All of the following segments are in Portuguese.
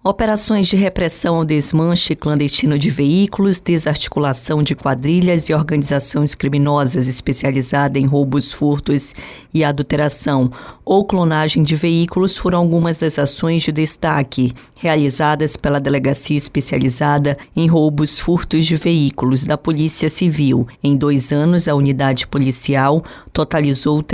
Operações de repressão ao desmanche clandestino de veículos, desarticulação de quadrilhas e organizações criminosas especializada em roubos, furtos e adulteração ou clonagem de veículos foram algumas das ações de destaque realizadas pela Delegacia Especializada em Roubos, Furtos de Veículos da Polícia Civil. Em 2 anos, a unidade policial totalizou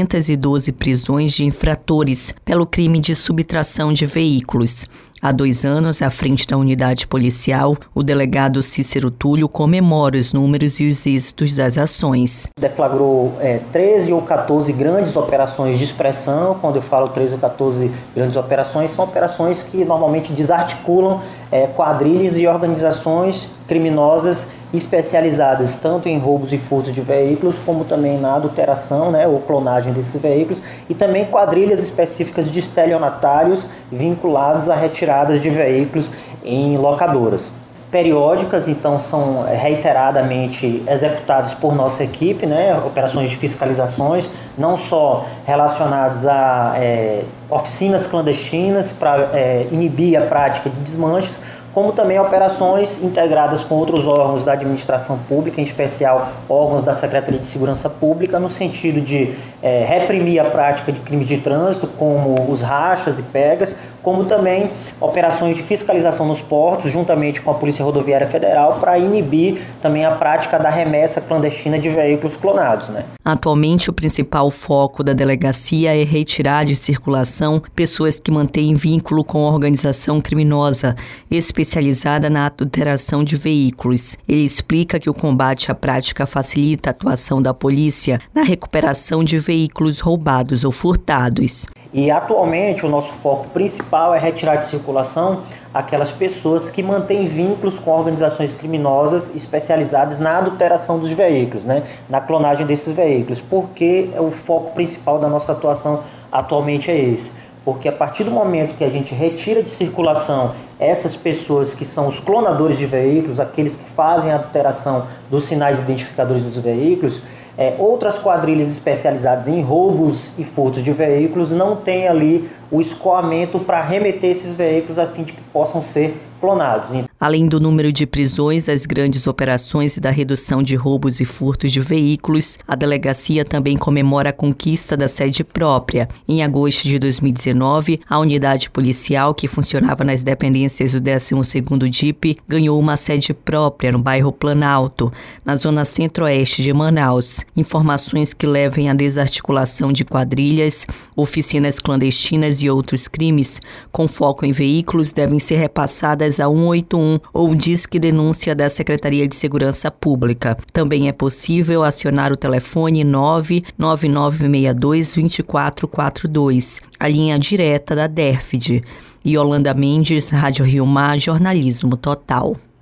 312 prisões de infratores pelo crime de subtração de veículos. Há 2 anos, à frente da unidade policial, o delegado Cícero Túlio comemora os números e os êxitos das ações. Deflagrou 13 ou 14 grandes operações de expressão. Quando eu falo 13 ou 14 grandes operações, são operações que normalmente desarticulam quadrilhas e organizações criminosas especializadas tanto em roubos e furtos de veículos, como também na adulteração, ou clonagem desses veículos, e também quadrilhas específicas de estelionatários vinculados a retiradas de veículos em locadoras. Periódicas, então, são reiteradamente executadas por nossa equipe, operações de fiscalizações, não só relacionadas a oficinas clandestinas para inibir a prática de desmanches, como também operações integradas com outros órgãos da administração pública, em especial órgãos da Secretaria de Segurança Pública, no sentido de reprimir a prática de crimes de trânsito, como os rachas e pegas, como também operações de fiscalização nos portos, juntamente com a Polícia Rodoviária Federal, para inibir também a prática da remessa clandestina de veículos clonados. Atualmente, o principal foco da delegacia é retirar de circulação pessoas que mantêm vínculo com a organização criminosa, especializada na adulteração de veículos. Ele explica que o combate à prática facilita a atuação da polícia na recuperação de veículos roubados ou furtados. E atualmente o nosso foco principal é retirar de circulação aquelas pessoas que mantêm vínculos com organizações criminosas especializadas na adulteração dos veículos, na clonagem desses veículos, porque o foco principal da nossa atuação atualmente é esse. Porque a partir do momento que a gente retira de circulação essas pessoas que são os clonadores de veículos, aqueles que fazem a adulteração dos sinais identificadores dos veículos, outras quadrilhas especializadas em roubos e furtos de veículos não têm ali o escoamento para remeter esses veículos a fim de que possam ser clonados. Além do número de prisões, das grandes operações e da redução de roubos e furtos de veículos, a delegacia também comemora a conquista da sede própria. Em agosto de 2019, a unidade policial, que funcionava nas dependências do 12º DIP, ganhou uma sede própria no bairro Planalto, na zona centro-oeste de Manaus. Informações que levem à desarticulação de quadrilhas, oficinas clandestinas e outros crimes com foco em veículos devem ser repassadas a 181 ou Disque Denúncia da Secretaria de Segurança Pública. Também é possível acionar o telefone 99962-2442, a linha direta da DERFID. Yolanda Mendes, Rádio Rio Mar, Jornalismo Total.